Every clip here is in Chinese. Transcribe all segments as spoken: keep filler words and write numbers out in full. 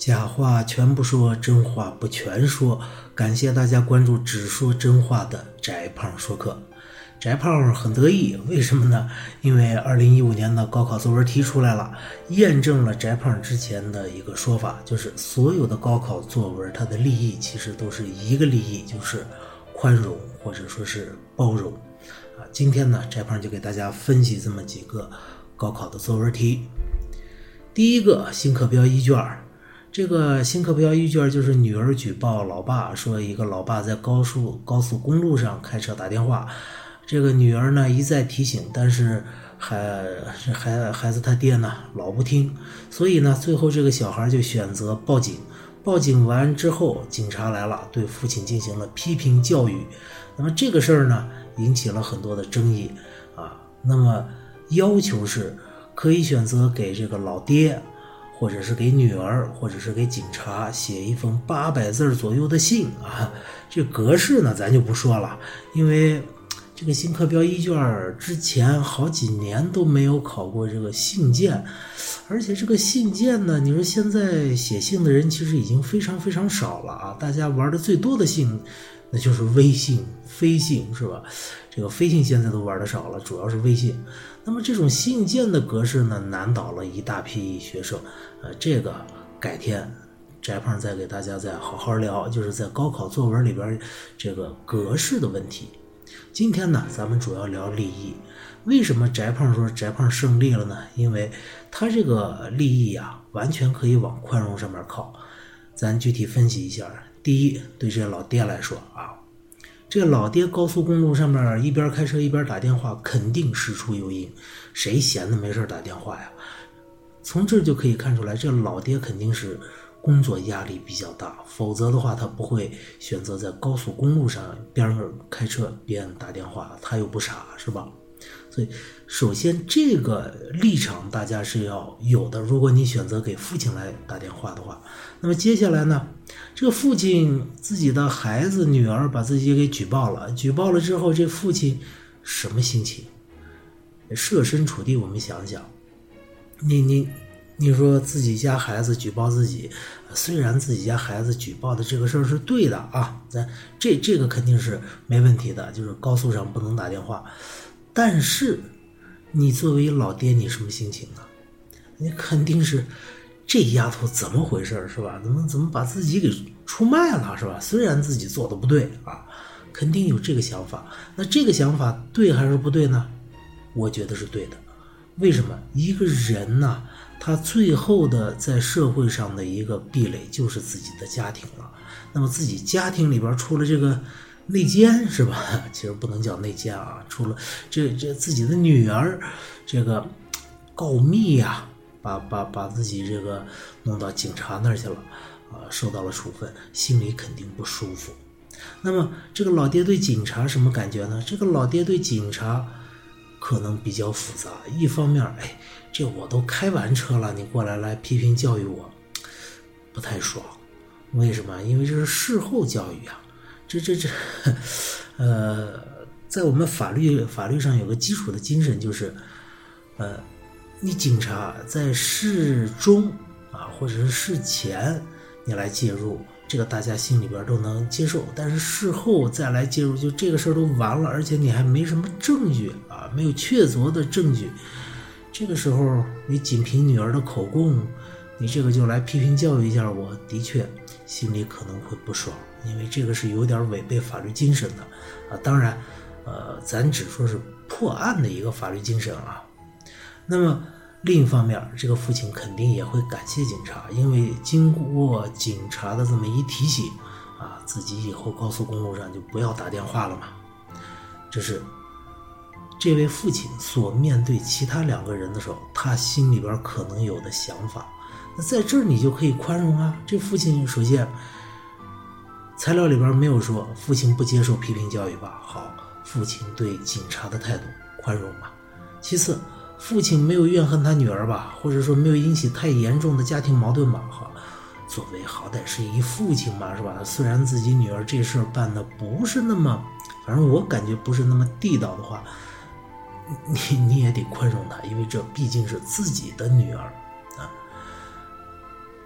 假话全不说，真话不全说。感谢大家关注只说真话的翟胖说课。翟胖很得意，为什么呢？因为二零一五年的高考作文题出来了，验证了翟胖之前的一个说法，就是所有的高考作文它的立意其实都是一个立意，就是宽容或者说是包容。啊，今天呢，翟胖就给大家分析这么几个高考的作文题。第一个，新课标一卷，这个新课标一卷就是女儿举报老爸，说一个老爸在高速高速公路上开车打电话，这个女儿呢一再提醒，但是孩孩孩子他爹呢老不听，所以呢最后这个小孩就选择报警。报警完之后，警察来了，对父亲进行了批评教育。那么这个事儿呢引起了很多的争议啊。那么要求是可以选择给这个老爹，或者是给女儿，或者是给警察写一封八百字左右的信啊。这格式呢咱就不说了，因为这个新课标一卷之前好几年都没有考过这个信件，而且这个信件呢，你说现在写信的人其实已经非常非常少了啊，大家玩的最多的信那就是微信、飞信，是吧？这个飞信现在都玩的少了，主要是微信。那么这种信件的格式呢，难倒了一大批学生。呃，这个改天翟胖再给大家再好好聊，就是在高考作文里边这个格式的问题。今天呢，咱们主要聊立意。为什么翟胖说翟胖胜利了呢？因为他这个立意啊，完全可以往宽容上面靠。咱具体分析一下。第一，对这老爹来说啊，这老爹高速公路上面一边开车一边打电话，肯定事出有因。谁闲的没事打电话呀？从这就可以看出来，这老爹肯定是工作压力比较大，否则的话他不会选择在高速公路上边开车边打电话，他又不傻，是吧？所以首先这个立场大家是要有的，如果你选择给父亲来打电话的话。那么接下来呢，这个父亲自己的孩子女儿把自己给举报了，举报了之后，这父亲什么心情？设身处地我们想想，你你你说自己家孩子举报自己，虽然自己家孩子举报的这个事儿是对的啊，咱这这个肯定是没问题的，就是高速上不能打电话。但是你作为老爹，你什么心情呢？你肯定是这丫头怎么回事是吧？怎么怎么把自己给出卖了是吧？虽然自己做的不对啊，肯定有这个想法。那这个想法对还是不对呢？我觉得是对的。为什么？一个人呢，他最后的在社会上的一个壁垒就是自己的家庭了。那么自己家庭里边出了这个内奸是吧？其实不能叫内奸啊，出了这这自己的女儿这个告密呀、啊，把把把自己这个弄到警察那儿去了啊，受到了处分，心里肯定不舒服。那么这个老爹对警察什么感觉呢？这个老爹对警察可能比较复杂，一方面，哎，这我都开完车了，你过来来批评教育我，不太爽。为什么？因为这是事后教育啊。这这这，呃，在我们法律法律上有个基础的精神，就是，呃，你警察在事中啊，或者是事前你来介入，这个大家心里边都能接受。但是事后再来介入，就这个事儿都完了，而且你还没什么证据啊，没有确凿的证据，这个时候你仅凭女儿的口供，你这个就来批评教育一下，我的确心里可能会不爽。因为这个是有点违背法律精神的啊，当然，呃，咱只说是破案的一个法律精神啊。那么另一方面，这个父亲肯定也会感谢警察，因为经过警察的这么一提醒啊，自己以后高速公路上就不要打电话了嘛。这是这位父亲所面对其他两个人的时候，他心里边可能有的想法。那在这儿你就可以宽容啊。这父亲首先，材料里边没有说父亲不接受批评教育吧？好，父亲对警察的态度宽容吧。其次，父亲没有怨恨他女儿吧，或者说没有引起太严重的家庭矛盾吧？好，作为好歹是一父亲嘛，是吧？虽然自己女儿这事儿办的不是那么，反正我感觉不是那么地道的话，你你也得宽容他，因为这毕竟是自己的女儿啊。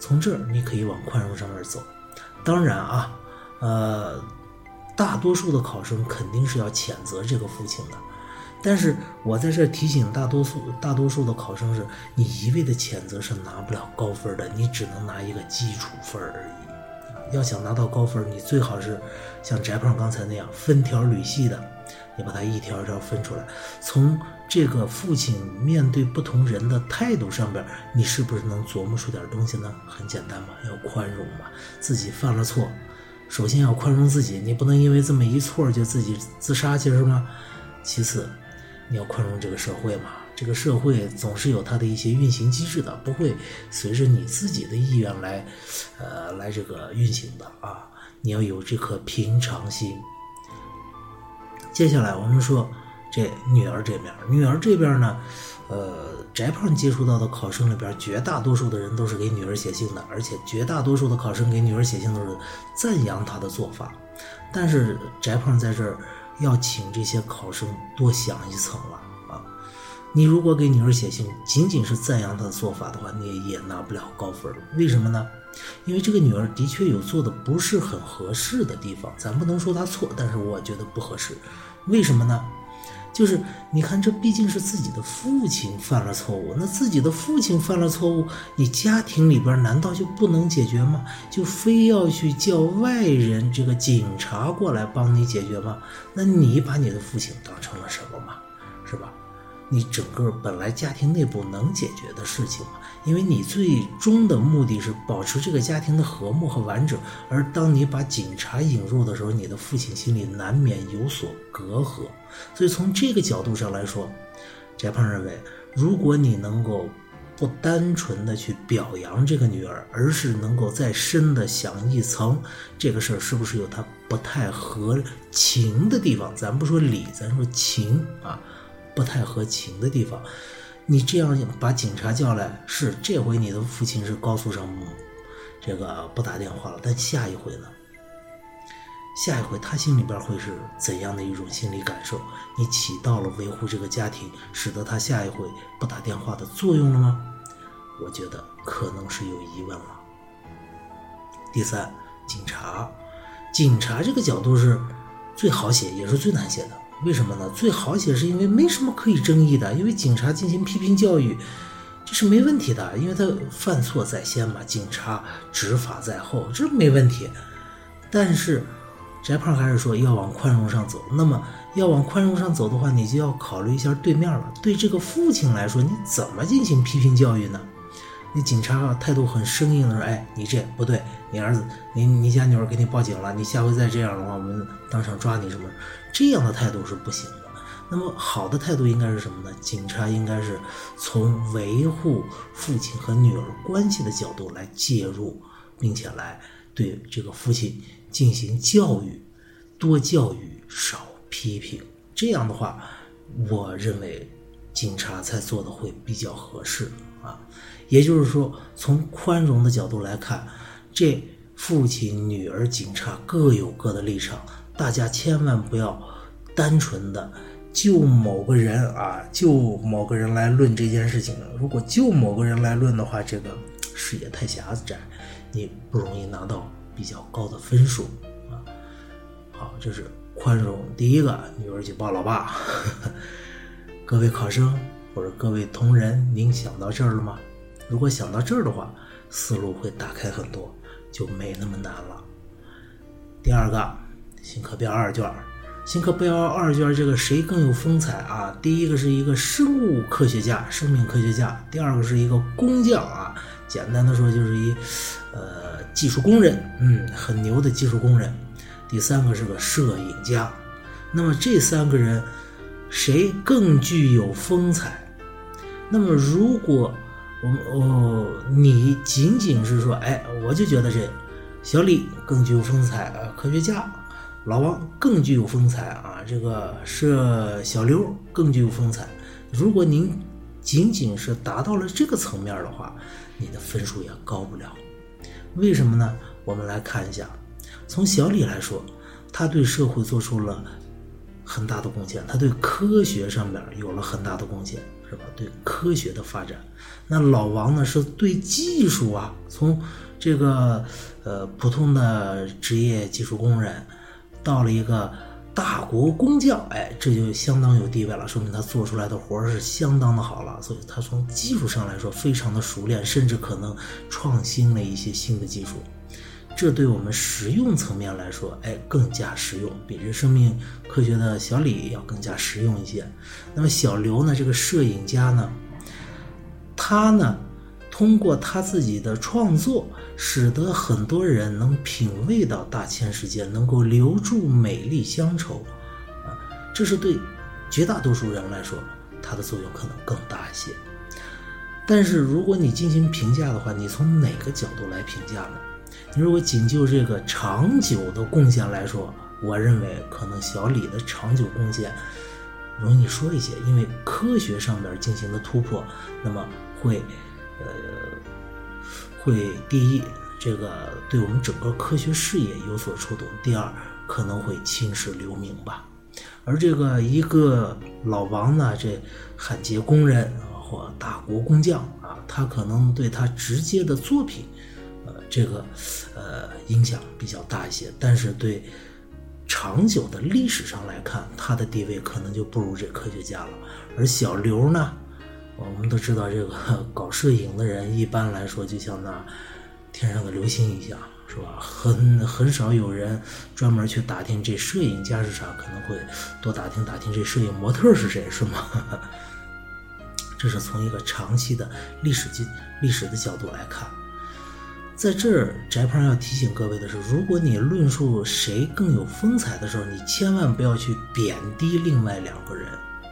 从这儿你可以往宽容上面走。当然啊，呃，大多数的考生肯定是要谴责这个父亲的，但是我在这提醒大多数大多数的考生是，你一味的谴责是拿不了高分的，你只能拿一个基础分而已。要想拿到高分，你最好是像翟胖刚才那样分条缕细的，你把它一条一条分出来，从这个父亲面对不同人的态度上边，你是不是能琢磨出点东西呢？很简单嘛，要宽容嘛，自己犯了错，首先要宽容自己，你不能因为这么一错就自己自杀去是吗？其次你要宽容这个社会嘛，这个社会总是有它的一些运行机制的，不会随着你自己的意愿来呃来这个运行的啊，你要有这颗平常心。接下来我们说这女儿这边，女儿这边呢，呃，翟胖接触到的考生里边，绝大多数的人都是给女儿写信的，而且绝大多数的考生给女儿写信都是赞扬她的做法。但是翟胖在这儿要请这些考生多想一层了啊！你如果给女儿写信，仅仅是赞扬她的做法的话，你也拿不了高分。为什么呢？因为这个女儿的确有做的不是很合适的地方，咱不能说她错，但是我觉得不合适。为什么呢？就是你看，这毕竟是自己的父亲犯了错误，那自己的父亲犯了错误，你家庭里边难道就不能解决吗？就非要去叫外人这个警察过来帮你解决吗？那你把你的父亲当成了什么嘛？是吧？你整个本来家庭内部能解决的事情嘛，因为你最终的目的是保持这个家庭的和睦和完整，而当你把警察引入的时候，你的父亲心里难免有所隔阂。所以从这个角度上来说，翟胖认为，如果你能够不单纯的去表扬这个女儿，而是能够再深的想一层，这个事儿是不是有它不太合情的地方，咱不说理，咱说情啊，不太合情的地方，你这样把警察叫来，是这回你的父亲是高速上这个不打电话了，但下一回呢？下一回他心里边会是怎样的一种心理感受？你起到了维护这个家庭，使得他下一回不打电话的作用了吗？我觉得可能是有疑问了。第三，警察，警察这个角度是最好写也是最难写的。为什么呢？最好写是因为没什么可以争议的，因为警察进行批评教育这是没问题的，因为他犯错在先嘛，警察执法在后，这没问题。但是翟胖还是说要往宽容上走，那么要往宽容上走的话，你就要考虑一下对面了。对这个父亲来说，你怎么进行批评教育呢？你警察态度很生硬的说，哎，你这不对，你儿子你你家女儿给你报警了，你下回再这样的话，我们当场抓你什么，这样的态度是不行的。那么好的态度应该是什么呢？警察应该是从维护父亲和女儿关系的角度来介入，并且来对这个父亲进行教育，多教育少批评。这样的话，我认为警察才做的会比较合适啊。也就是说，从宽容的角度来看，这父亲、女儿、警察各有各的立场，大家千万不要单纯的就某个人啊，就某个人来论这件事情。如果就某个人来论的话，这个视野太狭窄，你不容易拿到比较高的分数啊。好，这是宽容。第一个，女儿举报老爸。各位考生或者各位同仁，您想到这儿了吗？如果想到这儿的话，思路会打开很多，就没那么难了。第二个，新课标二卷，新课标二卷这个谁更有风采啊？第一个是一个生物科学家，生命科学家；第二个是一个工匠啊，简单的说就是一呃技术工人，嗯，很牛的技术工人；第三个是个摄影家。那么这三个人谁更具有风采？那么如果我们哦，你仅仅是说，哎，我就觉得这小李更具有风采啊，科学家老王更具有风采啊，这个是小刘更具有风采。如果您仅仅是达到了这个层面的话，你的分数也高不了。为什么呢？我们来看一下，从小李来说，他对社会做出了很大的贡献，他对科学上面有了很大的贡献。 是吧？对科学的发展。那老王呢是对技术啊，从这个呃普通的职业技术工人到了一个大国工匠，哎，这就相当有地位了，说明他做出来的活是相当的好了。所以他从技术上来说非常的熟练，甚至可能创新了一些新的技术。这对我们实用层面来说，哎，更加实用，比这生命科学的小李要更加实用一些。那么小刘呢，这个摄影家呢，他呢通过他自己的创作，使得很多人能品味到大千世界，能够留住美丽乡愁啊，这是对绝大多数人来说，它的作用可能更大一些。但是如果你进行评价的话，你从哪个角度来评价呢？你如果仅就这个长久的贡献来说，我认为可能小李的长久贡献容易说一些，因为科学上面进行的突破，那么会呃会第一，这个对我们整个科学事业有所触动；第二，可能会青史留名吧。而这个一个老王呢，这焊接工人或大国工匠啊，他可能对他直接的作品呃，这个呃影响比较大一些，但是对长久的历史上来看，他的地位可能就不如这科学家了。而小刘呢，我们都知道，这个搞摄影的人一般来说就像那天上的流星一样，是吧？很很少有人专门去打听这摄影家是啥，可能会多打听打听这摄影模特是谁，是吗？这是从一个长期的历史历史的角度来看。在这儿翟胖要提醒各位的是，如果你论述谁更有风采的时候，你千万不要去贬低另外两个人，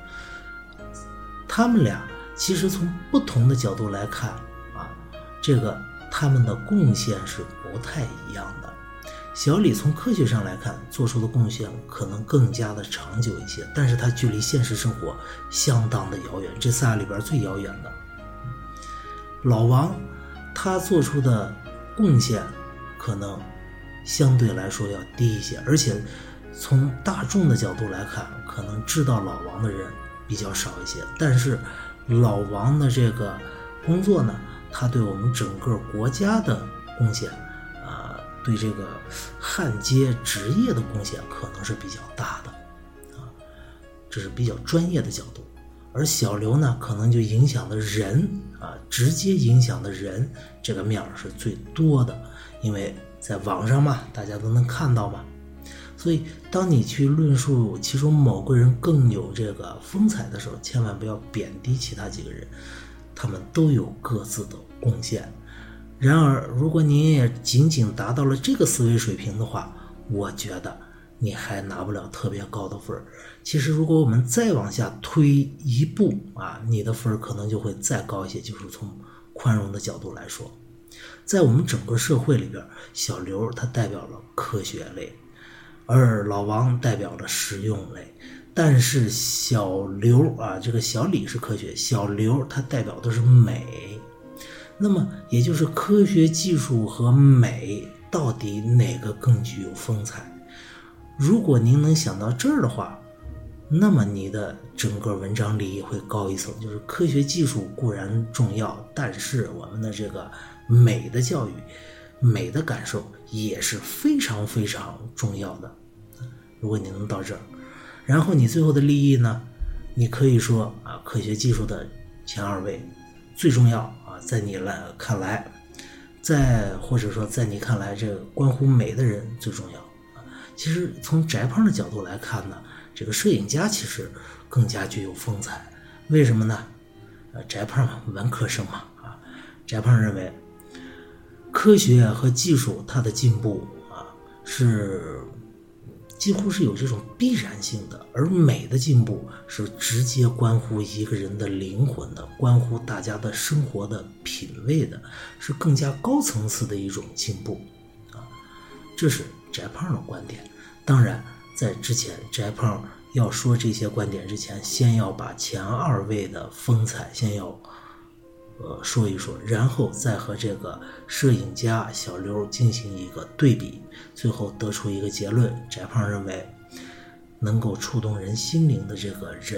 他们俩其实从不同的角度来看啊，这个他们的贡献是不太一样的。小李从科学上来看做出的贡献可能更加的长久一些，但是他距离现实生活相当的遥远，这仨里边最遥远的。老王他做出的贡献可能相对来说要低一些，而且从大众的角度来看，可能知道老王的人比较少一些。但是老王的这个工作呢，他对我们整个国家的贡献啊、呃，对这个焊接职业的贡献可能是比较大的啊，这是比较专业的角度。而小刘呢，可能就影响的人啊，直接影响的人这个面是最多的，因为在网上嘛，大家都能看到嘛。所以当你去论述其中某个人更有这个风采的时候，千万不要贬低其他几个人，他们都有各自的贡献。然而如果你也仅仅达到了这个思维水平的话，我觉得你还拿不了特别高的分。其实如果我们再往下推一步啊，你的分可能就会再高一些，就是从宽容的角度来说。在我们整个社会里边，小刘他代表了科学类，而老王代表了实用类。但是小刘啊，这个小李是科学，小刘他代表的是美。那么也就是科学技术和美到底哪个更具有风采？如果您能想到这儿的话，那么你的整个文章立意会高一层，就是科学技术固然重要，但是我们的这个美的教育、美的感受也是非常非常重要的。如果你能到这儿，然后你最后的立意呢，你可以说啊，科学技术的前二位最重要啊，在你来看来，在或者说在你看来，这个关乎美的人最重要。其实从翟胖的角度来看呢，这个摄影家其实更加具有风采。为什么呢？呃，翟胖嘛，文科生嘛，啊，翟胖认为科学和技术它的进步啊，是几乎是有这种必然性的，而美的进步是直接关乎一个人的灵魂的，关乎大家的生活的品味的，是更加高层次的一种进步啊，这是翟胖的观点。当然在之前翟胖要说这些观点之前，先要把前二位的风采先要呃说一说，然后再和这个摄影家小刘进行一个对比，最后得出一个结论。翟胖认为能够触动人心灵的这个人，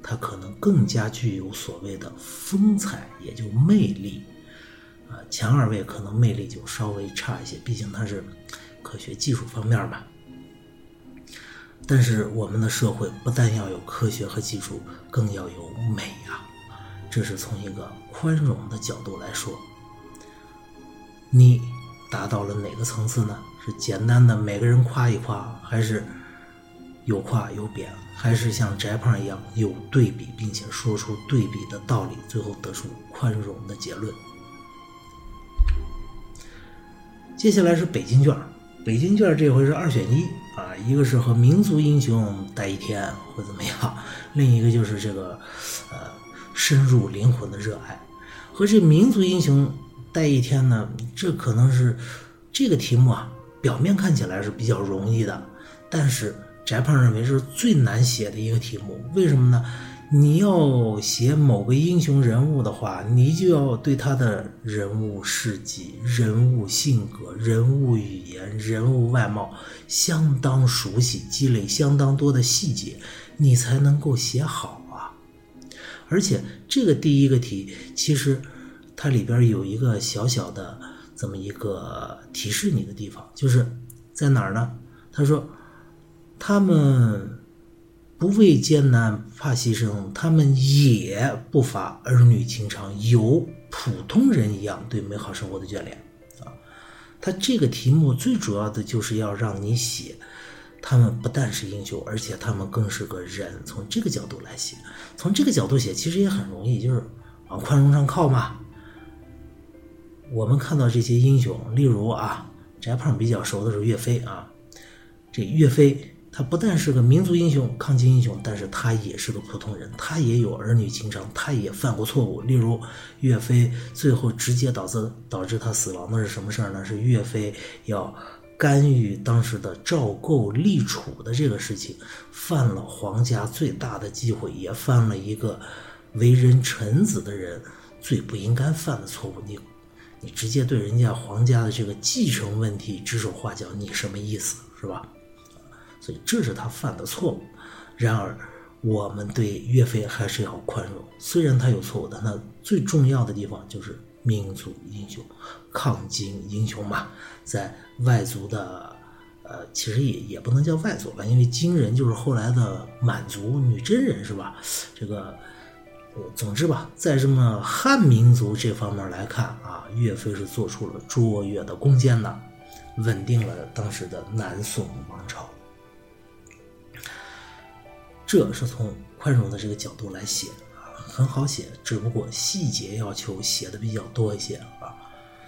它可能更加具有所谓的风采，也就魅力啊。前二位可能魅力就稍微差一些，毕竟它是科学技术方面吧。但是我们的社会不但要有科学和技术，更要有美啊。这是从一个宽容的角度来说。你达到了哪个层次呢？是简单的每个人夸一夸，还是有夸有贬，还是像翟胖一样有对比，并且说出对比的道理，最后得出宽容的结论？接下来是北京卷，北京卷这回是二选一啊，一个是和民族英雄待一天会怎么样，另一个就是这个呃深入灵魂的热爱。和这民族英雄待一天呢，这可能是这个题目啊，表面看起来是比较容易的，但是翟胖认为是最难写的一个题目。为什么呢？你要写某个英雄人物的话，你就要对他的人物事迹、人物性格、人物语言、人物外貌相当熟悉，积累相当多的细节，你才能够写好啊。而且这个第一个题其实它里边有一个小小的这么一个提示你的地方，就是在哪儿呢？他说他们不畏艰难怕牺牲，他们也不乏儿女情长，有普通人一样对美好生活的眷恋啊。他这个题目最主要的就是要让你写他们不但是英雄，而且他们更是个人，从这个角度来写。从这个角度写其实也很容易，就是往宽容上靠嘛。我们看到这些英雄，例如啊，翟胖比较熟的是岳飞啊。这岳飞他不但是个民族英雄、抗击英雄，但是他也是个普通人，他也有儿女情长，他也犯过错误。例如岳飞最后直接导致导致他死亡的是什么事呢？是岳飞要干预当时的赵构立储的这个事情，犯了皇家最大的忌讳，也犯了一个为人臣子的人最不应该犯的错误。你你直接对人家皇家的这个继承问题指手画脚，你什么意思，是吧？所以这是他犯的错误。然而我们对岳飞还是要宽容，虽然他有错误，但他最重要的地方就是民族英雄、抗金英雄嘛。在外族的呃，其实也也不能叫外族吧，因为金人就是后来的满族女真人，是吧？这个呃，总之吧，在这么汉民族这方面来看啊，岳飞是做出了卓越的贡献的，稳定了当时的南宋王朝。这是从宽容的这个角度来写啊，很好写，只不过细节要求写的比较多一些啊。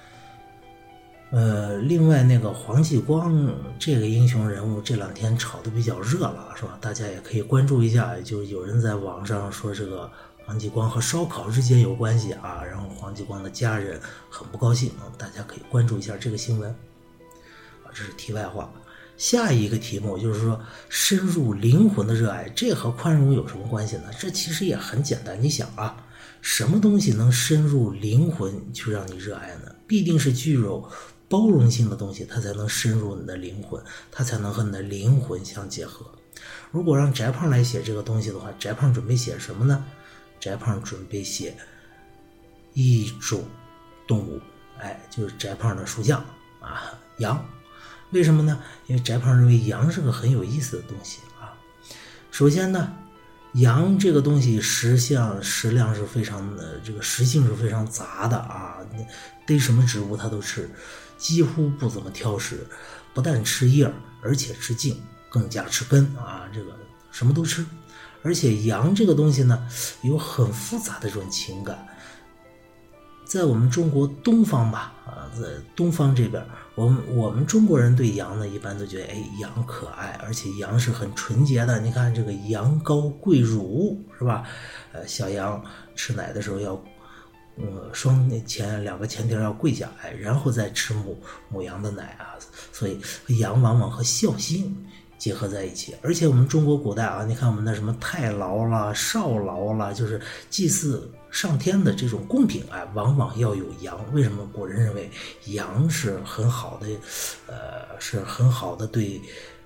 呃，另外那个黄继光这个英雄人物这两天炒得比较热了，是吧？大家也可以关注一下，就有人在网上说这个黄继光和烧烤之间有关系啊，然后黄继光的家人很不高兴，大家可以关注一下这个新闻啊，这是题外话。下一个题目就是说深入灵魂的热爱，这和宽容有什么关系呢？这其实也很简单，你想啊，什么东西能深入灵魂去让你热爱呢？必定是具有包容性的东西，它才能深入你的灵魂，它才能和你的灵魂相结合。如果让翟胖来写这个东西的话，翟胖准备写什么呢？翟胖准备写一种动物，哎，就是翟胖的属相啊，羊。为什么呢？因为翟胖认为羊是个很有意思的东西啊。首先呢，羊这个东西食相食量是非常的，这个食性是非常杂的啊，逮什么植物它都吃，几乎不怎么挑食，不但吃叶而且吃茎，更加吃根啊，这个什么都吃。而且羊这个东西呢，有很复杂的这种情感。在我们中国东方吧，啊，在东方这边，我们我们中国人对羊呢，一般都觉得，哎，羊可爱，而且羊是很纯洁的。你看这个羊羔跪乳，是吧？呃，小羊吃奶的时候要，呃，双前两个前蹄要跪下来，然后再吃母母羊的奶啊。所以羊往往和孝心结合在一起。而且我们中国古代啊，你看我们的什么太牢啦、少牢啦，就是祭祀上天的这种贡品，哎，往往要有羊。为什么古人认为羊是很好的，呃，是很好的对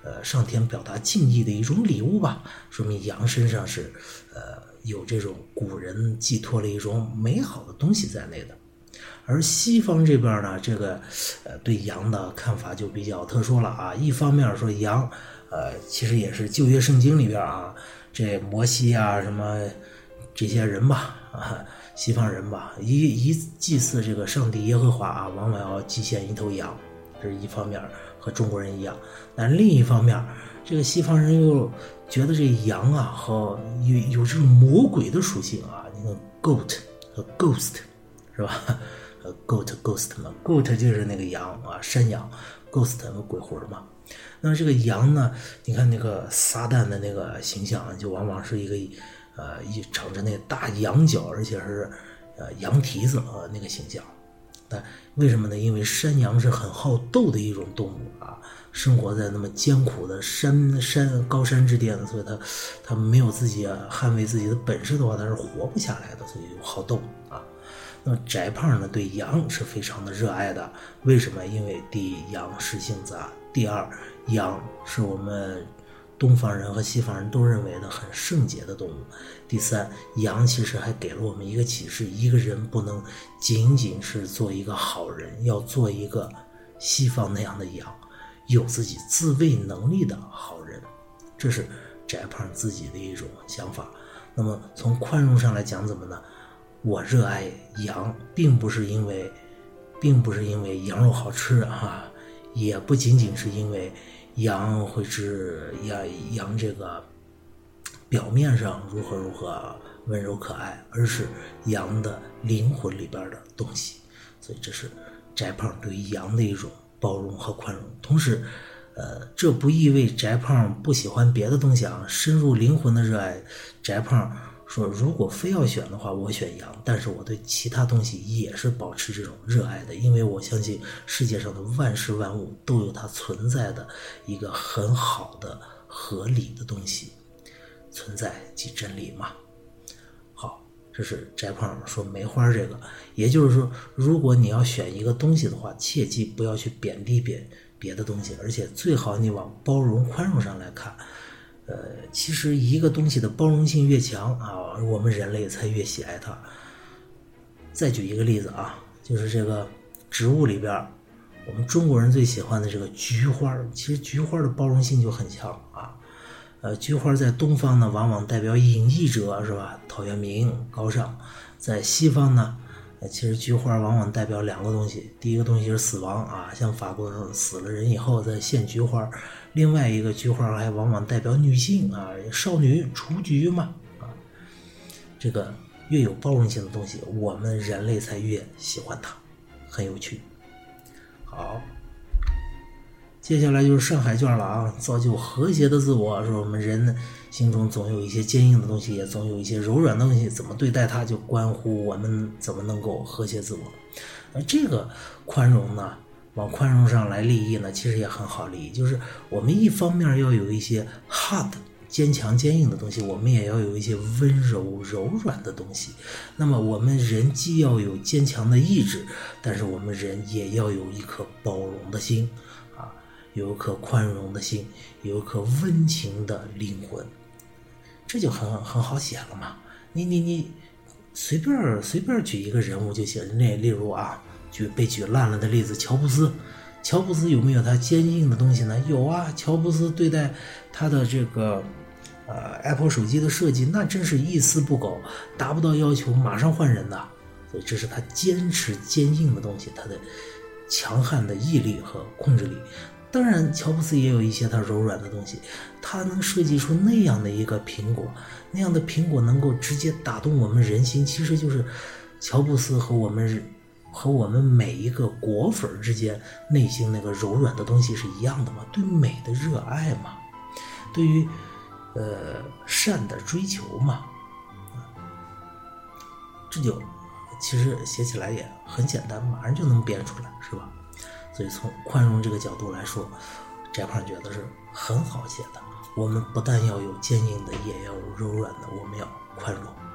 呃上天表达敬意的一种礼物吧，说明羊身上是呃有这种古人寄托了一种美好的东西在内的。而西方这边呢，这个呃对羊的看法就比较特殊了啊。一方面说羊，呃其实也是旧约圣经里边啊，这摩西啊什么这些人吧啊，西方人吧，一一祭祀这个上帝耶和华啊，往往要祭献一头羊，这是一方面，和中国人一样。但是另一方面，这个西方人又觉得这羊啊和有有这种魔鬼的属性啊，那个 goat 和 ghost 是吧？呃 goat ghost 嘛 ，goat 就是那个羊啊，山羊 ，ghost 鬼魂嘛。那这个羊呢，你看那个撒旦的那个形象，就往往是一个呃一长着那大羊角，而且是呃羊蹄子啊、呃、那个形象。但为什么呢？因为山羊是很好斗的一种动物啊，生活在那么艰苦的山山高山之巅，所以它它没有自己、啊、捍卫自己的本事的话，它是活不下来的，所以就好斗啊。那么翟胖呢，对羊是非常的热爱的。为什么？因为第一，羊食性杂；第二，羊是我们东方人和西方人都认为的很圣洁的动物；第三，羊其实还给了我们一个启示：一个人不能仅仅是做一个好人，要做一个西方那样的羊，有自己自卫能力的好人。这是翟胖自己的一种想法。那么从宽容上来讲，怎么呢？我热爱羊，并不是因为，并不是因为羊肉好吃啊，也不仅仅是因为羊会吃羊羊这个表面上如何如何温柔可爱，而是羊的灵魂里边的东西。所以这是翟胖对于羊的一种包容和宽容。同时，呃，这不意味翟胖不喜欢别的东西啊，深入灵魂的热爱。翟胖说，如果非要选的话，我选羊，但是我对其他东西也是保持这种热爱的，因为我相信世界上的万事万物都有它存在的一个很好的合理的东西，存在即真理嘛。好，这是翟胖说梅花这个，也就是说，如果你要选一个东西的话，切记不要去贬低别别的东西，而且最好你往包容宽容上来看。呃，其实一个东西的包容性越强啊，我们人类才越喜爱它。再举一个例子啊，就是这个植物里边，我们中国人最喜欢的这个菊花，其实菊花的包容性就很强啊。呃，菊花在东方呢，往往代表隐逸者，是吧？陶渊明高尚。在西方呢，呃，其实菊花往往代表两个东西，第一个东西是死亡啊，像法国死了人以后再献菊花。另外一个菊花还往往代表女性啊，少女雏菊嘛啊，这个越有包容性的东西，我们人类才越喜欢它，很有趣。好，接下来就是上海卷了啊，造就和谐的自我，说我们人心中总有一些坚硬的东西，也总有一些柔软的东西，怎么对待它，就关乎我们怎么能够和谐自我。而这个宽容呢，往宽容上来立意呢，其实也很好立意，就是我们一方面要有一些 hard 坚强坚硬的东西，我们也要有一些温柔柔软的东西。那么我们人既要有坚强的意志，但是我们人也要有一颗包容的心啊，有一颗宽容的心，有一颗温情的灵魂，这就很很好写了嘛。你你你随便随便举一个人物就行，那例如啊。举被举烂了的例子，乔布斯，乔布斯有没有他坚硬的东西呢？有啊，乔布斯对待他的这个呃 Apple 手机的设计，那真是一丝不苟，达不到要求马上换人的，所以这是他坚持坚硬的东西，他的强悍的毅力和控制力。当然，乔布斯也有一些他柔软的东西，他能设计出那样的一个苹果，那样的苹果能够直接打动我们人心，其实就是乔布斯和我们和我们每一个果粉之间内心那个柔软的东西是一样的嘛，对美的热爱嘛，对于呃善的追求嘛，这就其实写起来也很简单，马上就能编出来，是吧？所以从宽容这个角度来说，翟胖觉得是很好写的。我们不但要有坚硬的，也要有柔软的，我们要宽容。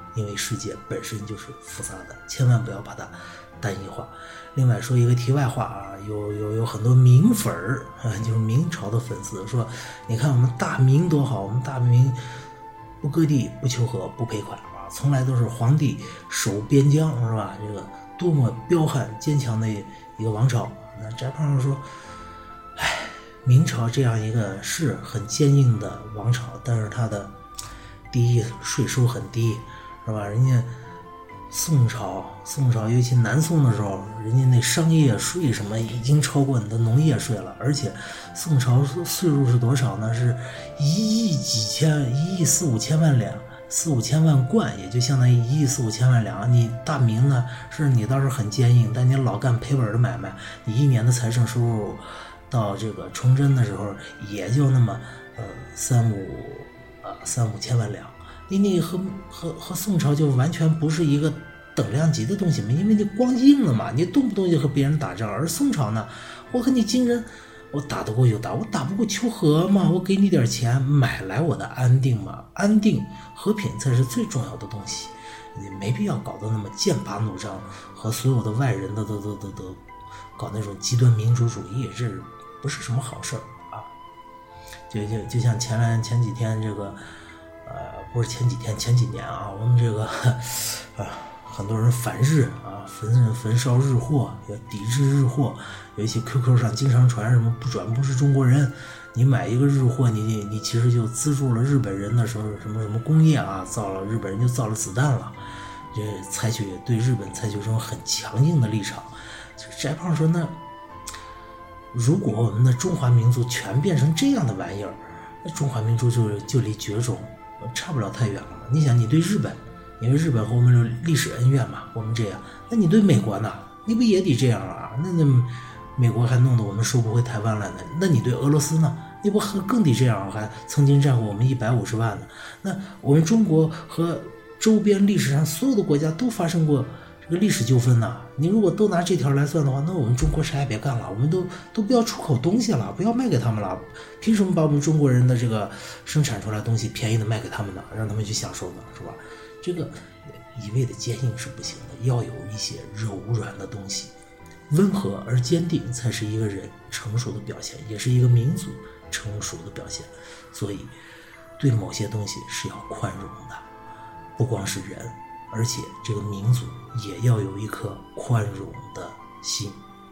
因为世界本身就是复杂的，千万不要把它单一化。另外说一个题外话啊，有有有很多明粉儿啊，就是明朝的粉丝说，你看我们大明多好，我们大明不割地、不求和、不赔款啊，从来都是皇帝守边疆，是吧？这个多么彪悍坚强的一个王朝。那翟胖说，哎，明朝这样一个是很坚硬的王朝，但是它的第一税收很低，是吧？人家宋朝，宋朝尤其南宋的时候，人家那商业税什么已经超过你的农业税了，而且宋朝税入是多少呢？是一亿几千，一亿四五千万两，四五千万贯，也就相当于一亿四五千万两。你大明呢，是你倒是很坚硬，但你老干赔本的买卖，你一年的财政收入到这个崇祯的时候，也就那么呃三五呃三五千万两。你你和和和宋朝就完全不是一个等量级的东西嘛，因为你光硬了嘛，你动不动就和别人打仗。而宋朝呢，我和你金人，我打得过就打，我打不过求和嘛，我给你点钱买来我的安定嘛，安定和平才是最重要的东西，你没必要搞得那么剑拔弩张，和所有的外人的都都都都搞那种极端民主主义，这不是什么好事儿啊。就就就像前来前几天这个。呃，不是前几天，前几年啊，我们这个啊，很多人反日啊，焚焚烧日货，要抵制日货，有一些 Q Q 上经常传什么不转不是中国人，你买一个日货，你你你其实就资助了日本人的时候什么什么工业啊，造了日本人就造了子弹了，这采取对日本采取这种很强硬的立场。翟胖说，那如果我们的中华民族全变成这样的玩意儿，那中华民族就就离绝种差不了太远了嘛。你想，你对日本，因为日本和我们有历史恩怨嘛，我们这样，那你对美国呢？你不也得这样啊？那那美国还弄得我们收不回台湾来呢。那你对俄罗斯呢？你不更得这样？还曾经占过我们一百五十万呢。那我们中国和周边历史上所有的国家都发生过这个历史纠纷呢。你如果都拿这条来算的话，那我们中国啥也别干了，我们都都不要出口东西了，不要卖给他们了。凭什么把我们中国人的这个生产出来的东西便宜的卖给他们呢？让他们去享受呢，是吧？这个一味的坚硬是不行的，要有一些柔软的东西，温和而坚定才是一个人成熟的表现，也是一个民族成熟的表现。所以对某些东西是要宽容的，不光是人，而且这个民族也要有一颗宽容的心。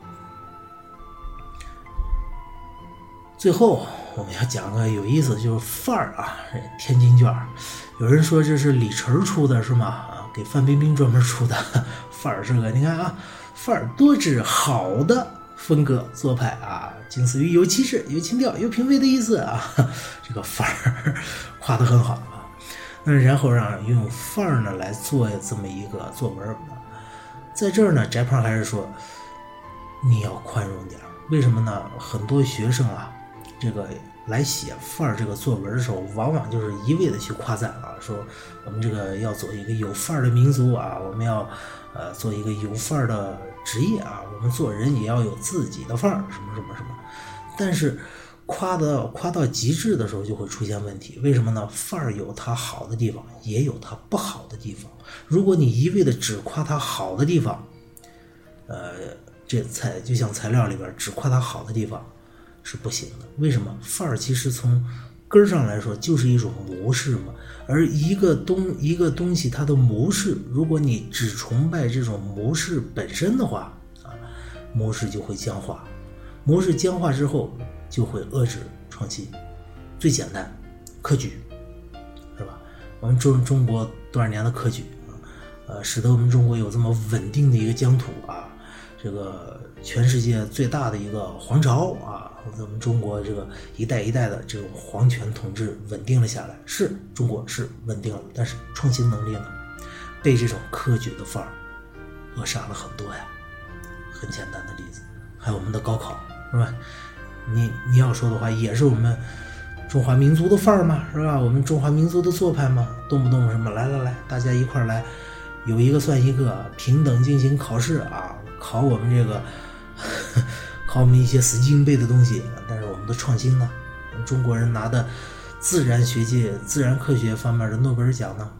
最后我们要讲个有意思，就是范儿啊，天津卷，有人说这是李晨出的是吗？啊，给范冰冰专门出的范儿，这个你看啊，范儿多指好的风格做派啊，近似于有气质、有情调、有品味的意思啊，这个范儿夸得很好啊。那然后让用范儿呢来做这么一个作文，在这儿呢，翟胖还是说你要宽容点，为什么呢？很多学生啊，这个来写范儿这个作文的时候，往往就是一味的去夸赞啊，说我们这个要做一个有范儿的民族啊，我们要呃做一个有范儿的职业啊，我们做人也要有自己的范儿，什么什么什么。但是夸到夸到极致的时候就会出现问题，为什么呢？范儿有它好的地方，也有它不好的地方。如果你一味的只夸它好的地方，呃，这材就像材料里边只夸它好的地方是不行的。为什么？范儿其实从根儿上来说就是一种模式嘛，而一个东一个东西它的模式，如果你只崇拜这种模式本身的话啊，模式就会僵化，模式僵化之后就会遏制创新。最简单，科举，是吧？我们中中国多少年的科举啊，呃，使得我们中国有这么稳定的一个疆土啊，这个全世界最大的一个皇朝啊，咱们中国这个一代一代的这种皇权统治稳定了下来，是中国是稳定了，但是创新能力呢，被这种科举的范儿扼杀了很多呀。很简单的例子，还有我们的高考，是吧？你你要说的话，也是我们中华民族的范儿嘛，是吧？我们中华民族的做派嘛，动不动什么来来来，大家一块来，有一个算一个，平等进行考试啊，考我们这个呵呵考我们一些死记硬背的东西。但是我们的创新呢，中国人拿的自然学界、自然科学方面的诺贝尔奖呢，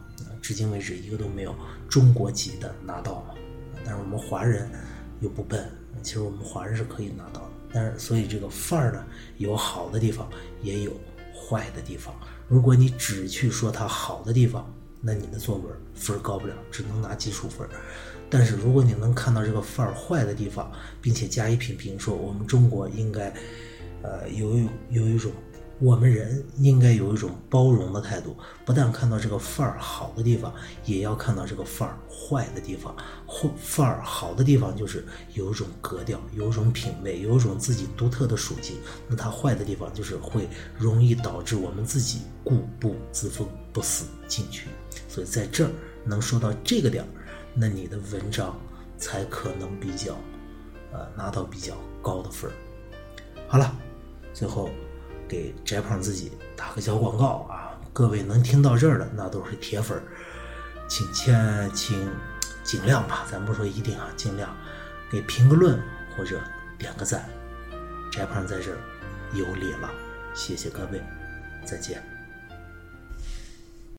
至今为止一个都没有中国籍的拿到嘛。但是我们华人又不笨，其实我们华人是可以拿到的。但是所以这个范儿呢，有好的地方，也有坏的地方。如果你只去说它好的地方，那你的作文分高不了，只能拿基础分。但是如果你能看到这个范儿坏的地方，并且加以品评，说我们中国应该呃有有一种我们人应该有一种包容的态度，不但看到这个范儿好的地方，也要看到这个范儿坏的地方。范儿好的地方就是有一种格调，有一种品味，有一种自己独特的属性。那它坏的地方就是会容易导致我们自己固步自封，不思进取。所以在这儿能说到这个点儿，那你的文章才可能比较呃拿到比较高的分。好了，最后给翟胖自己打个小广告啊！各位能听到这儿的，那都是铁粉，请千请尽量吧，咱不说一定啊，尽量给评个论或者点个赞。翟胖在这儿有礼了，谢谢各位，再见。